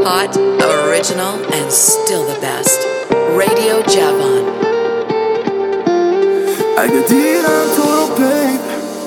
hot, original, and still the best. Radio Javan. اگه دیرم تو رو بیب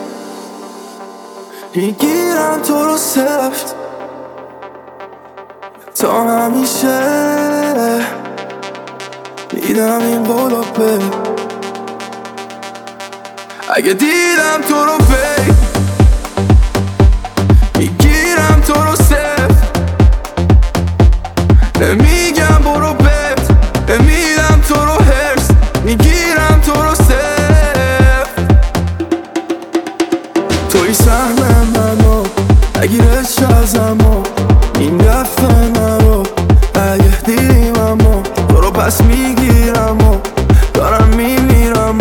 میگیرم تو رو سفت تا همیشه میدم این بالا بیب اگه دیدم تو رو بیب میگیرم تو رو سفت نمیگم برو بیب نمیدم تو رو هرس میگیرم تو رو سفت توی سهم منو نگیرش ازم این دفعه نرو اگه دیدیم اما تو رو پس میگیرم دارم میمیرم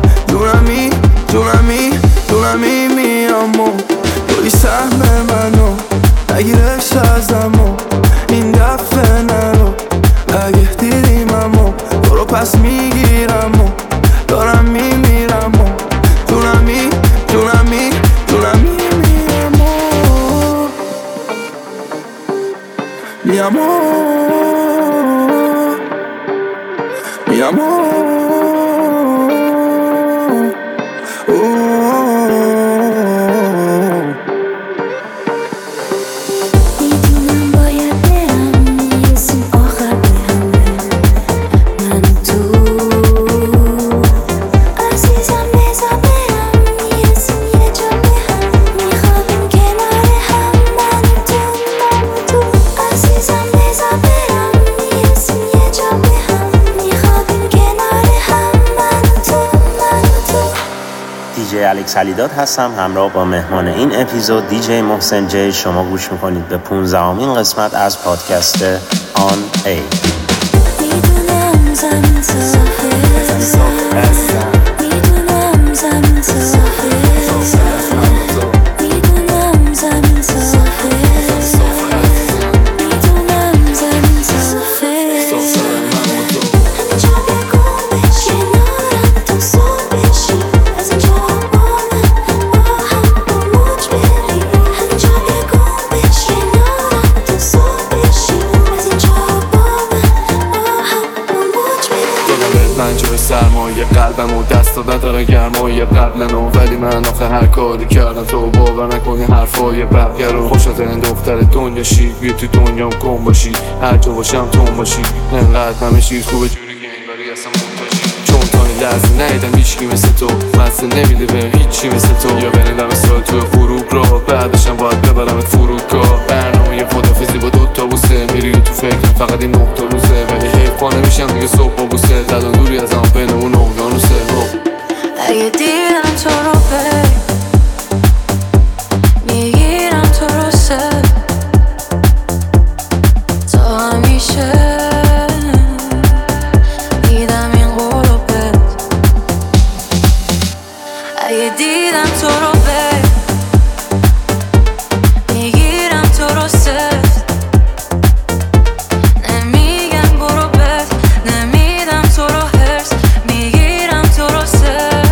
جونمی میام توی سهم منو نگیرش ازم این دفعه نرو اگه دیدیم اما تو رو پس میگیرم دارم میمیرم جونمی mi amor میدونم باید برم میرسیم آخر به همه من تو عزیزم بذار برم میرسیم یه جا به هم میخوابیم کنار هم من تو عزیزم بذار برم میرسیم یه جا به هم میخوابیم کنار هم من تو دیجی الکس علیداد هستم. همراه با مهمان این اپیزود دیجی محسن جی. شما گوش میکنید به 15مین قسمت از پادکست آن ای. میدونم زمین صافه میدونم زمین صافه میدونم زمین صافه میدونم زمین صافه همینجا بگو کنارم تو صبح بشی از اینجا با من با هم با موج بری همینجا بگو کنارم تو صبح بشی از اینجا با من با هم با موج بری دادم پنجره سرمایه قلبم و دست نداره گرمایه قبلنو ولی من آخه هر کاری کردم تو باور نکنی حرفای بقیه رو خوشت این دختر دنیا شی بیا تو دنیام کن باشی هر جا باشم تون باشی انقدر همه چیز خوبه جوری که انگاری اصلا منتاشی چون تا این لحظه نیدم هیچکی مثل تو مزه نمیده به هیچی مثل تو یا بنیدم سال توی غروب را بعدشم باید ببرمت فرودگاه برنامه خدافیزی با دوتا بوسه میری تو فکرم فقط این 9 روزه ولی حیفا نمیشم دیگه صبح با بوسه دلان دوری از هم بین اون اقیانوسه اگه دیدم تو رو میگیرم تو رو سر تا همیشه میدم این قلوبت اگه دیدم تو رو میگیرم تو رو سر نمیگم برو بد نمیدم تو رو هرس میگیرم تو رو سر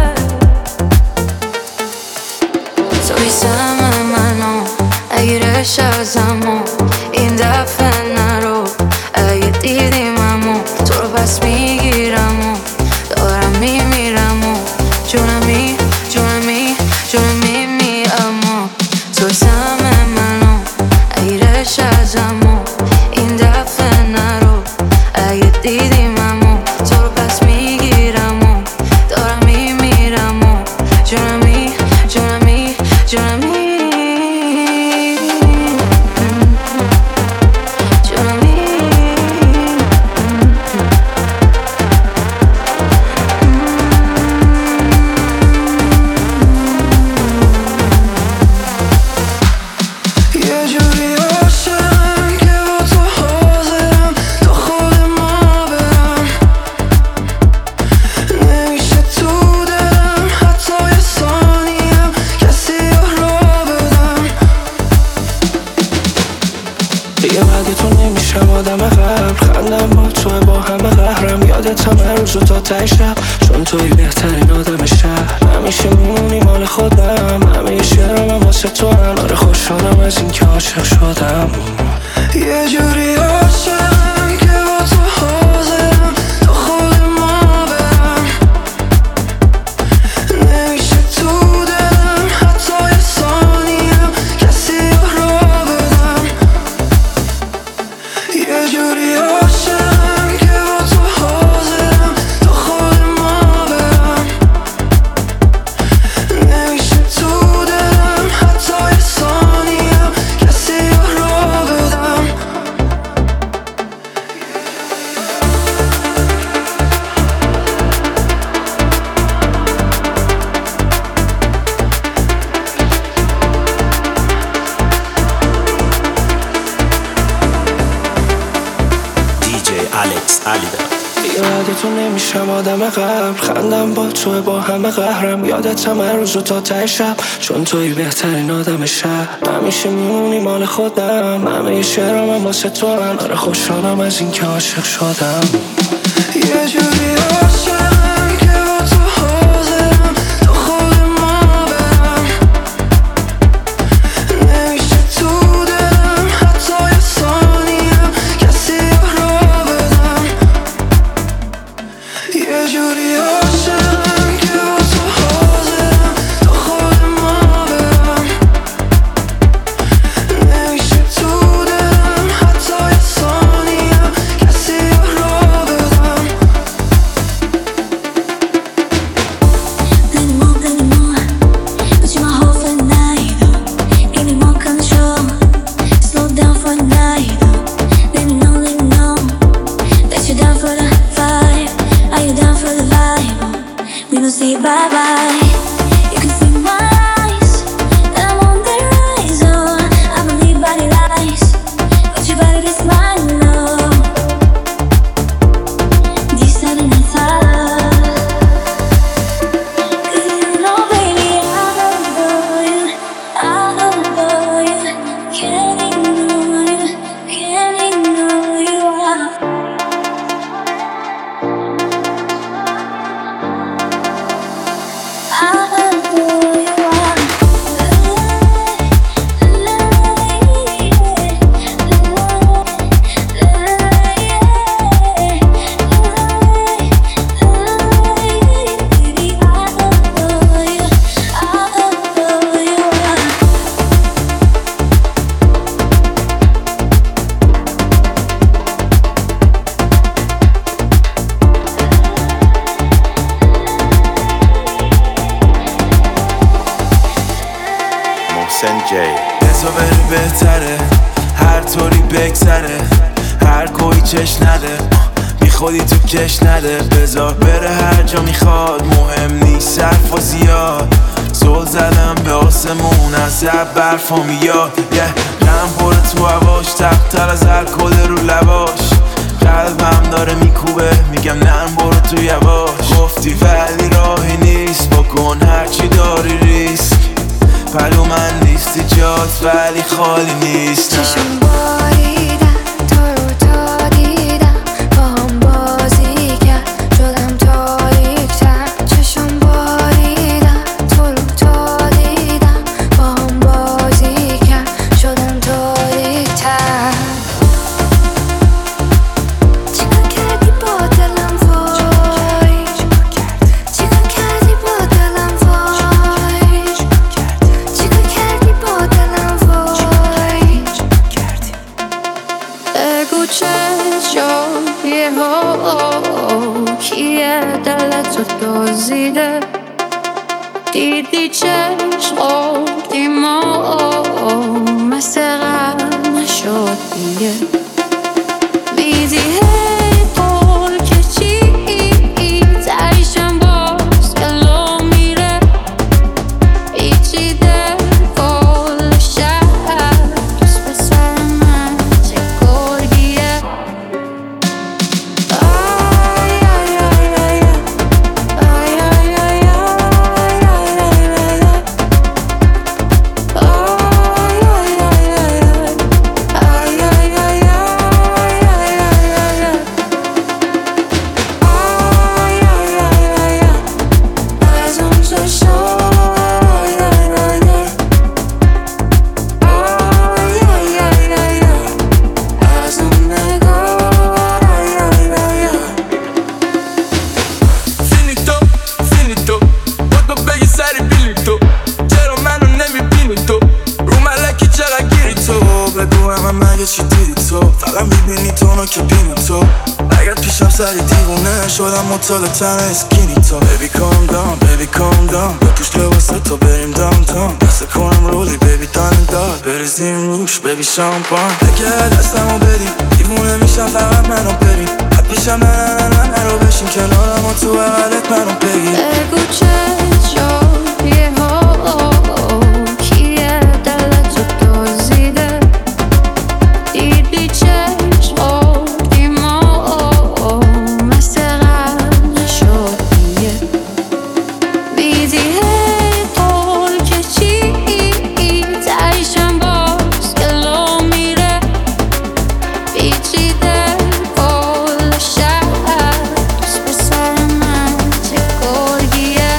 توی سهم منو اگرش ازم این دفعه نرو اگه دیدیم امو تو رو پس میگیرم دارم میمیرم جونمی میامو توی سهم منو اگرش ازم این دفعه نرو اگه دیدیم امو تو رو پس میگیرم دارم میمیرم جونمی یه جوری عاشقم که با تو حاضرم تا خود ما برم نمیشه تو دلم حتی یه ثانیم کسی را بدم دیگه بعد تو نمیشم آدم قبل خندم با تو با همه قهرم یادت همه روز و تا ته شب چون توی بهترین آدم شهر همیشه میمونی مال خودم، همه شعرم واسه تو هم. آره خوشحالم از این که عاشق شدم، یه جوری عاشقم که با تو حاضرم تا خود ما برم، نمیشه تو دلم حتی یه ثانیم کسی رو بدم، یه جوری عاشقم که با تو حاضرم تا خود ما برم، نمیشه تو دلم حتی یه ثانیم کسی رو بدم. الکس علیدار. یادتون نمیشم آدم قبل، خندم با توی با همه قهرم، یادتم هر روز و تا ته شب، چون توی بهترین آدم شهر، همیشه میمونی مال خودم، همه شعرم واسه تو هم. آره خوشحالم از این که عاشق شدم، یه جوری عاشقم که با تو حاضرم تا خود ما برم، نمیشه تو دلم حتی یه ثانیم کسی رو بدم، یه جوری عاشقم که با تو حاضرم تا خود ما برم، نمیشه تو دلم حتی یه ثانیم کسی رو بدم. Put you my whole for the night, give me more control, slow down for the night, let me know that you're down for the vibe, are you down for the vibe, we don't say bye bye, you can see my eyes, that I'm on the rise, oh, I believe body lies, but your body is mine, love, deciding it's hard. Cause you know, baby, I adore you, can't ignore you, محسن جی. بذار بری بهتره، هر طوری بگذره، هر کوی چش نده، بی خودی تو کش نده، بذار بره هر جا میخواد، مهم نیست صرف و زیاد، زل زدم به آسمون از زب برفا میاد، غم پره تو هواش، تقتر از الکل رو لباش، قلبم داره میکوبه، میگم نرم برو تو یواش، گفتی ولی راهی نیست، بکن هرچی داری ریسک، پلو من نیستی جات ولی خالی نیستم. چشم باریدم تو رو تا دیدم، با هم بازی کرد شدم تاریک‌تر، چشم باریدم تو رو تا دیدم، با هم بازی کرد شدم تاریک‌تر. چیکار کردی با دلم وای، چیکار کردی با دلم وای، چیکار کردی با دلم وای، بگو چه جایه ها کیه دلتو دزدیده، دیدی چشم ما مثل قبل نشد دیگه، دیدی هی پر که چی تایشم باز کلو میره، پیچیده کل شهر دوست پسر من چه گرگیه. آی آی آی آی آی آی آی آی آی آی آی آی آی آی آی آی آی که بینم تو اگر پیشم سری دیوونه شدم مطال تن اسکینی تو Baby calm down, baby calm down بپوش لباس تو بریم داونتاون دست کنم رولی baby دانه دار بریزیم روش baby شامپان اگه دستمو بدیم دیوونه میشم فقط منو بریم حد پیشم نه رو بشین کنارم و تو بغلت منو بگیر بگو چه جایه ها کیه دلتو دزدیده دیدی چشمای ما مثل قبل نشد دیگه میدی هی قول که چی تایشم باز گلو میره پیچیده کل شهر دوست پسر من چه گرگیه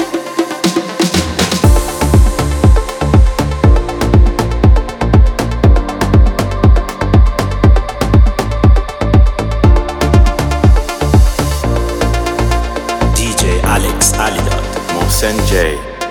دیجی الکس علیداد، محسن جی.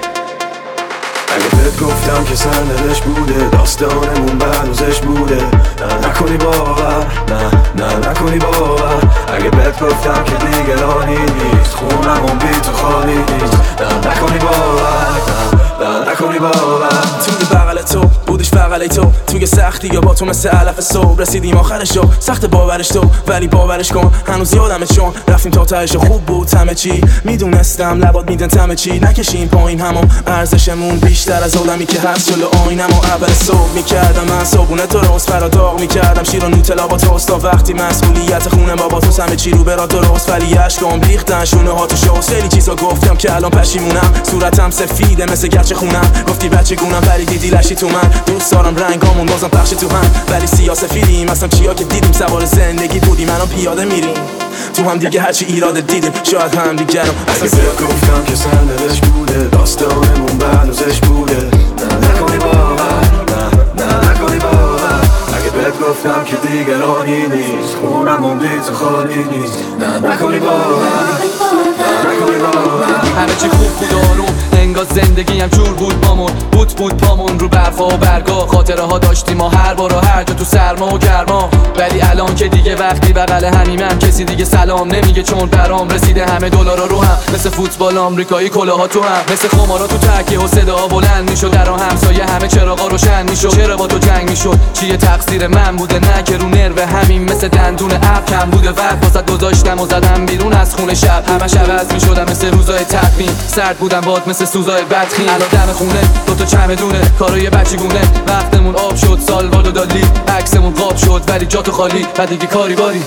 اگه بهت گفتم که سرنوشت بوده داستانمون بهنوزش بوده نه نکنی باور نه نکنی باور اگه بهت گفتم که دیگه رانی نیست خونمون بی تو خالی نیست نه نکنی باور نه نکنی باور توی بغل تو بودش بغل تو توی سختی یا با تو مثل علف صبح رسیدیم آخرش رو سخت باورش تو ولی باورش کن هنوز یادمه چون رفتیم تا تهش خوب بود همه چی میدونستم لبات میدن تمه چی نکشیم پایین همون ارزشمون بیشتر از آدمی که هست جلو آینم و اول صبح میکردم من صبونه تو روز فرا داغ میکردم شیر و نوتلا با توست تا وقتی مسئولیت خونه بابا تو همه چی رو برا درست ولی عشقام ریختن شونه ها تو شو خیلی چیزا گفتم که الان پشیمونم صورتم سفیده مثل گچ خونم گفتی بچه گونم ولی دیدی لشی تو من دوست دارم رنگامون بازم پخش تو هم ولی سیاسفیدیم اصلا چیا که دیدیم سوار زندگی بودیم الان پیاده میریم تو هم دیگه هرچی ایراد دیدیم شاید هم دیگه رو اگه بهت گفتم که سرنوشت بوده داستانمون بهنوزش بوده نه نکنی باور نه نکنی باور اگه بهت گفتم که دیگه رانی نیست خونمون بی تو خالی نیست نه نکنی باور نه نکنی باور همه چی خوب بود آروم انگار زندگی هم جور بود بامون بود پامون رو برفا و برگا خاطره ها داشتیم ما هر بار و هر جا تو سرما و گرما ولی الان که دیگه وقتی بغل همیمم کسی دیگه سلام نمیگه چون برام رسیده همه دلارا رو هم مثل فوتبال آمریکایی کلاها تو هم مثل خمارا تو تکیه و صدا بلند میشد در همسایه همه چراغا روشن میشد چرا با تو جنگ میشد چیه تقصیر من بوده نه که رو نرو همین مثل دندون اب کم بوده وقت واسه گذاشتم و زدم بیرون از خونه شب همش عوض میشدم مثل روزای تقویم سرد بودم باد مثل سوزای بدخیم الان دم خونه دو تا چمدونه کارای بچگونه وقتمون آب شد سالواد و دالی عکسمون قاب شد ولی جا تو خالی و دیگه کاری باری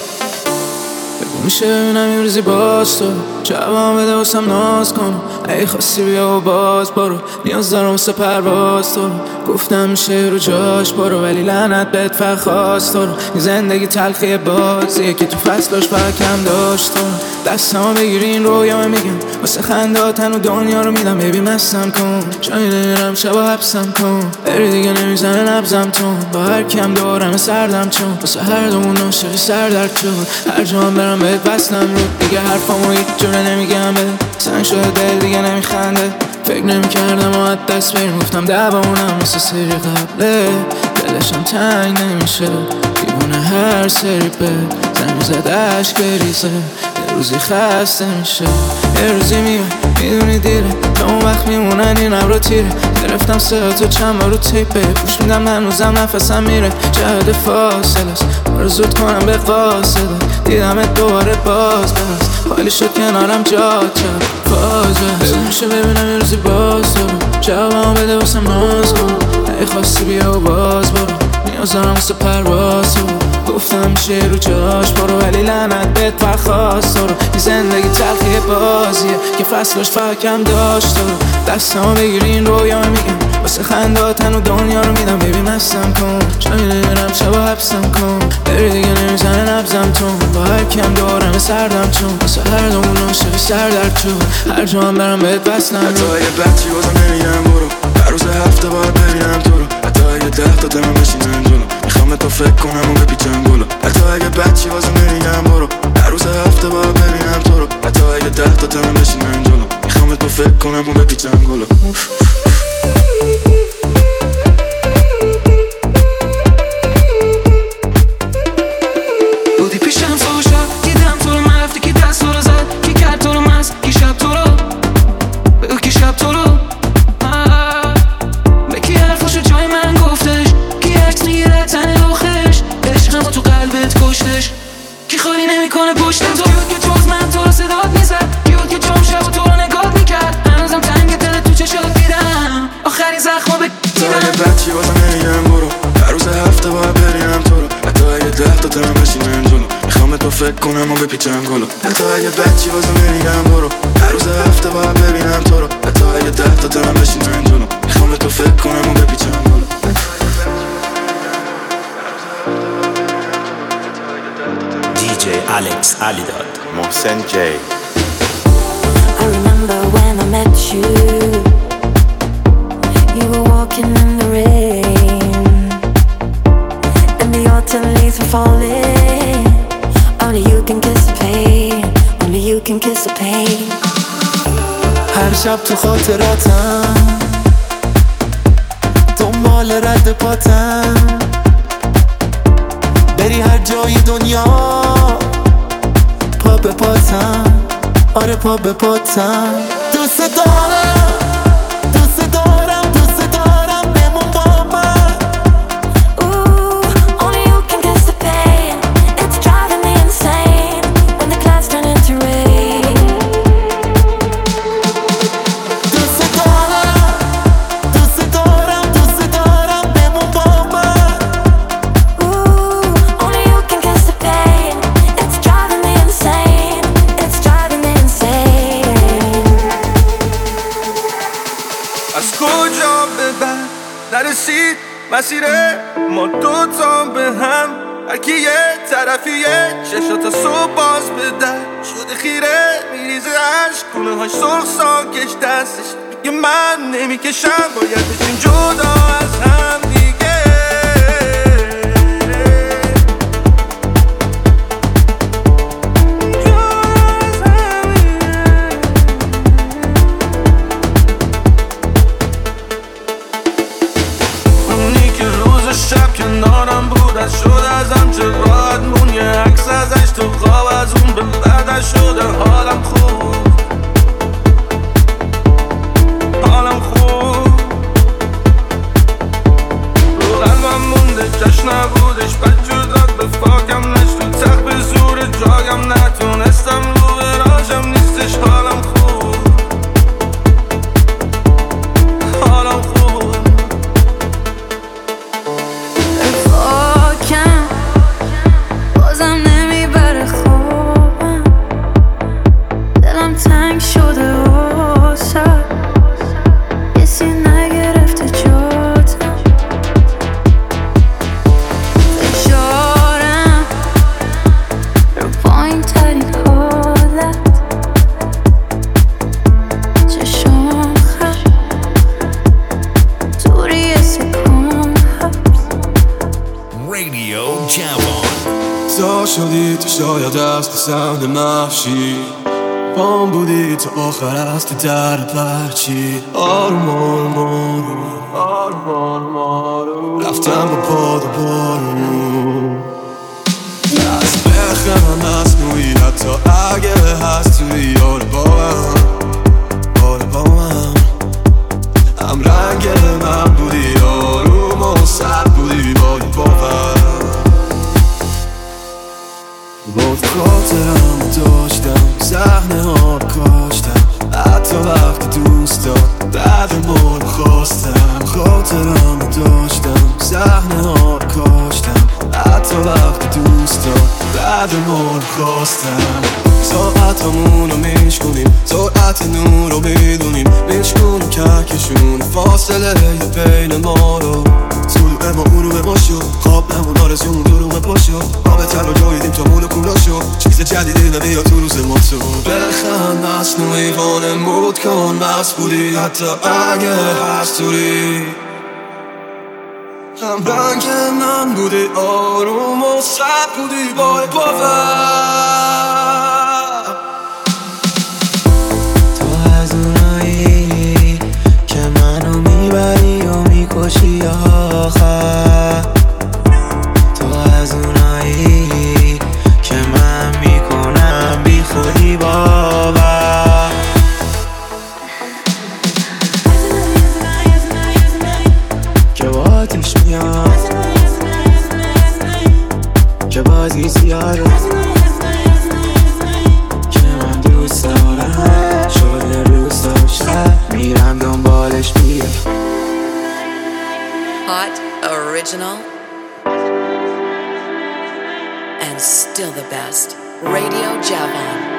میشه ببینم یه روزی باز تو جواب بده واسم ناز کن ای خواستی بیا و باز برو نیاز دارم واسه پرواز تو گفتم میشه رو جاش برو ولی لعنت بهت فرخواست تو زندگی تلخی بازیه که تو فصلاش فقط کم داشت تو دستمو بگیری این رویامه میگم واسه خنداتن و دنیا رو میدم بیبی مستم کن جایی نمیرم شبا حبسم کن بری دیگه نمیزنه نبزم تون با هر کم دورم سردم چون واسه هر دومون عاشقی سردرد شد هر جا هم برم بهت بستم رو دیگه حرفامو هیچ جوره نمیگم به سنگ شده دل دیگه نمیخنده فکر نمیکردم و از دست بریم گفتم دوامونم مثل سری قبله دلشم تنگ نمیشه دیوونه هر سری به زنگ زد عشق بریزه یه روزی خسته میشه یه روزی میاد میدونی دیره تا اون وقت میمونن این ابرو تیره گرفتم صدا چند بار رو تیپه پوش میدم هنوزم نفسم میره جهد فاصله است بارو زود کنم به قاصده دیدمت دوباره باز خالی شد کنارم جات شد فازه میشه ببینم یه روزی باز دارم جوابم بده واسم ناز کن ای خواستی بیا و باز برو نیاز دارم واسه پرواز گفتم میشه رو جاش برو ولی لعنت بهت فرخواست رو این زندگی تلخی بازیه که فصلش فقط کم داشت رو دستمو بگیری این رویامه میگم واسه خنداتن و دنیا رو میدم بیبی مستم کن جایی نمیرم شبا حبسم کن بری دیگه نمیزنه نبزم تون با هر کم دورم سردم چون واسه هر دومون عاشقی سردرد شد هر جا هم برم بهت بسنم حتی اگه بچی بازم نمیگم برو هر روز هفته باید ببینم تو رو حتی اگه 10 تا دمم بشینم جلو میخوام تو فکر کنم و بپیچم گلو حتی اگه بچی بازم نمیگم برو هر روز هفته باید ببینم تو رو حتی اگه 10 تا دمم بشینم جلو میخوام تو فکر کنم و بپیچم گلو فکر کنم و بپیچم گلو. حتی اگه بچی بازم نمیگم برو، هر روز هفته باید ببینم تو رو. حتی اگه 10 تا تنم بشینم جلو، میخوام به تو فکر کنم و بپیچم گلو. DJ Alex Alidad, Mohsen J. I remember when I met you. You were walking in the rain, and the autumn leaves were falling. Only you can kiss the pain. Only you can kiss the pain. هر شب تو خاطراتم، دنبال رد پاتم، بری هر جای دنیا پا به پاتم. آره پا به پاتم. دوست دارم، دوست دارم، دوست دارم بمون با من. Ooh, only you can kiss the pain. It's driving me insane when the clouds turn into rain. دوست دارم، دوست دارم، دوست دارم بمون با من. Ooh, only you can kiss the pain. It's driving me insane. It's driving me insane. از کجا به بعد نرسید مسیر ما دوتا به هم، هرکی یه طرفیه چشاتا صبح باز به در شده خیره میریزه عشق، گونه های سرخ ساکش دستش میگه من نمیکشم، باید بشیم جدا از هم دیگه. اونی که روز شب کنارم بود از شد ازم چه راحت مون، یه عکس ازش تو خواب از اون به بعدش شده حالم خوب، حالم خوب. رو قلبم مونده جشن نبودش، بد جداد به فاکم نشت تو تخت به زور جاگم نتونستم رو براشم نیستش، حالم خوب، حالم خوب. فاکم بازم نمیبره خوابم، دلم تنگ شده واسه کسی نگرفته جاتم. فشارم رو پایین ترین حالت، چشم خر توری سکون هست. Radio Javon. تا شدی تو شاید از پسند محشی، پام بودی تو آخر از تو در پرچی. آروم آروم آروم آروم آروم رفتم با پاد و بارون، از بخرم مصنوعی حتی اگه هست توی آره با هم، آره با هم رنگ من بودی، آروم و سر بودی با یه باور. بود خاطرم داشتم، صحنه ها رو کاشتم، حتی وقتی دوست داد بعد ما رو خواستم. خاطرم داشتم، صحنه ها رو کاشتم، حتی وقتی دوست داد بعد ما رو خواستم. ساعتمون رو میشکنیم، سرعت نور رو میدونیم، میشکنیم کهکشون فاصله بین ما رو. طلوع ما غروب ما شد، خواب نمون آرزومون دروغ پا شد، آب تر رو جاییدیم تا مولکولا شد، چیز جدیدی نمیاد تو روز ما تو. بخند مصنوعی وانمود کن مست بودی حتی اگه هست توری، هم رنگ من بودی، آروم و سرد بودی با باور. تو از اونایی که منو میبری و میکشی آخر، تو از اونایی که من میکنم بی خودی باور. که با آتیش میام، که بازی سیاره، که من دوست دارم شده روز و شب میرم دنبالش میرم. Hot, original, and still the best. Radio Javon.